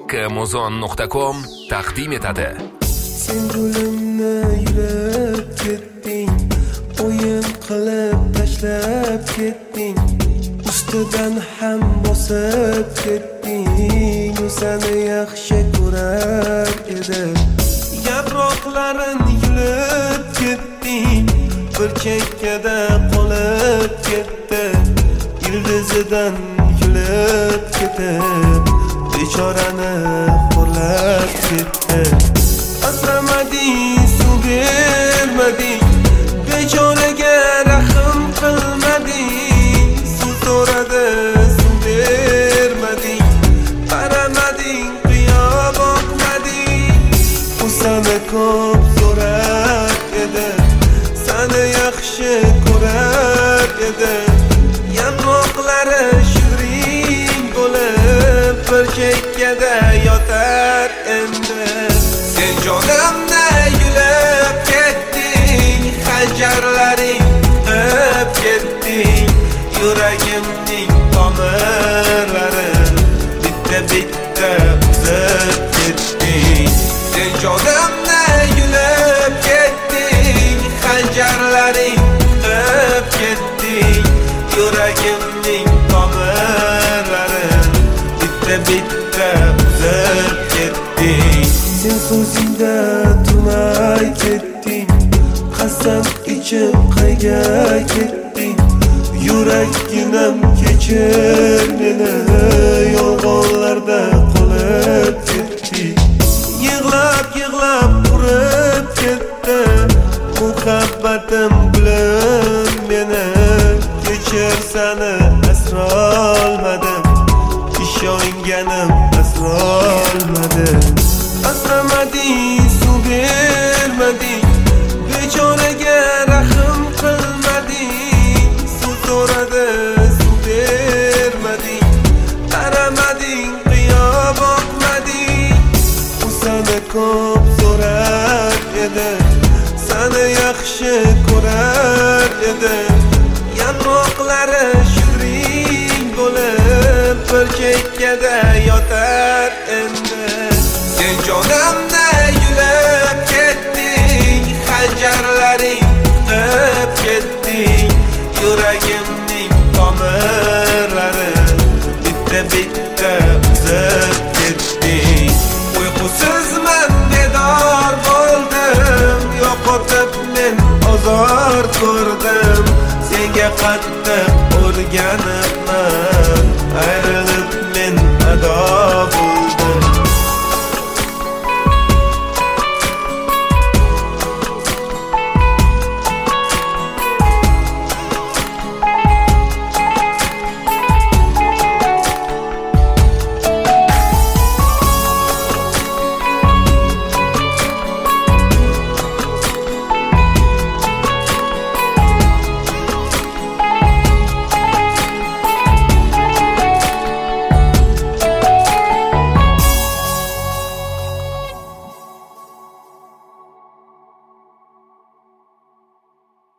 kmuzon.com taqdim etadi. Sen yo'limni yurib ketding, o'yin qilib tashlab ketding, ustidan ham bosib ketding. U seni yaxshi ko'rar edi, yaproqlarin yulib ketding, bir chekkada qolib ketdi, ildizidan yulib ketib, bechorani xo'rlab ketdi. Asramading, suv bermading, bechoraga rahm qilmading. Suv so'radi, suv bermading, qaramading, qiyo boqmading. U seni ko'p so'rar edi, seni yaxshi ko'rar edi. Yaproqlari shirin bo'lib bir chekkada yotar endi. Sen jonimni yulib ketding, xanjarlaring qilib ketding, yuragimning tomirlari bitta-bitta uzib ketding. Sen jonimni yulib ketding, xanjarlaring qilib ketding, yuragimning tomirlari bitta-bitta uzib ketding. Sen so'zingda turmay ketding, qasam ichib qayga ketding. Yurakginam kechir meni, yolg'onlarda qolib ketding. Yig'lab qurib ketdi muhabbatim gulim meni. Kechir seni asrolmadim, ishonganim asrolmadim. Asramading, suv bermading, bechoraga rahm qilmading. Suv so'radi, suv bermading, qaramading, qiyo boqmading. U seni ko'p so'rar edi, seni yaxshi ko'rar edi. Yaproqlari shirin bo'lib bir chekkada yotar endi. Sen jonimni yulib ketding, xanjarlaring qilib ketding, yuragimning tomirlari bitta-bitta uzib ketding. Uyqusizman, bedor bo'ldim, yo'qotib men ozor ko'rdim. Senga qattiq o'rganib